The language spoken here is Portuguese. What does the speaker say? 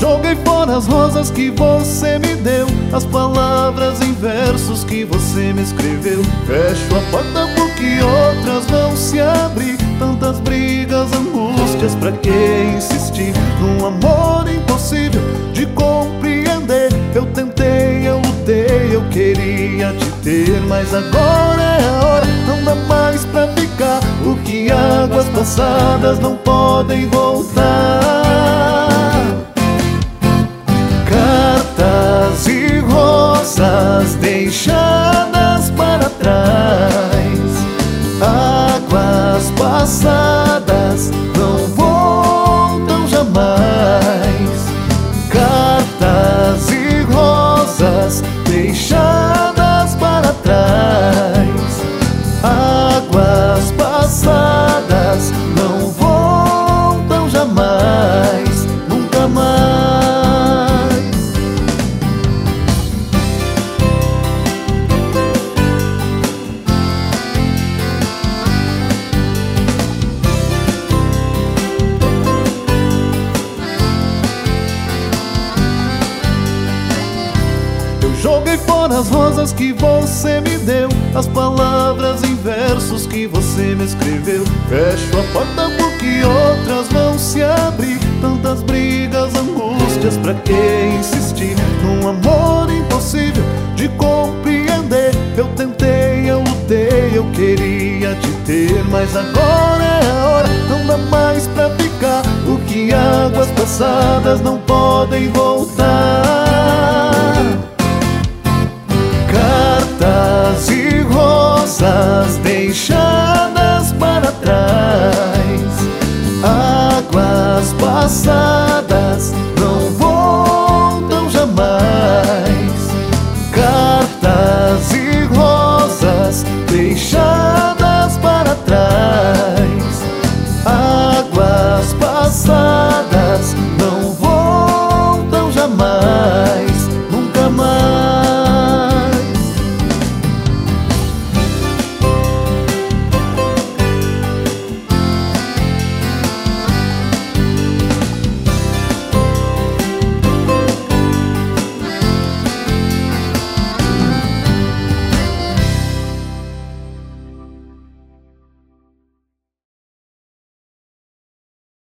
joguei fora as rosas que você me deu, as palavras em versos que você me escreveu. Fecho a porta porque outras vão se abrir. Tantas brigas, angústias, pra que insistir num amor impossível de compreender? Eu tentei, eu lutei, eu queria te ter, mas agora é a hora, não dá mais pra ficar. O que águas passadas não podem voltar. Cartas e rosas deixadas para trás, águas passadas não voltam jamais. Cartas e rosas deixadas para trás, águas passadas não voltam jamais, nunca mais. Joguei fora as rosas que você me deu, as palavras em versos que você me escreveu. Fecho a porta porque outras vão se abrir. Tantas brigas, angústias, pra que insistir num amor impossível de compreender? Eu tentei, eu lutei, eu queria te ter, mas agora é a hora, não dá mais pra ficar. O que águas passadas não podem voltar. Cartas e rosas deixadas para trás, águas passadas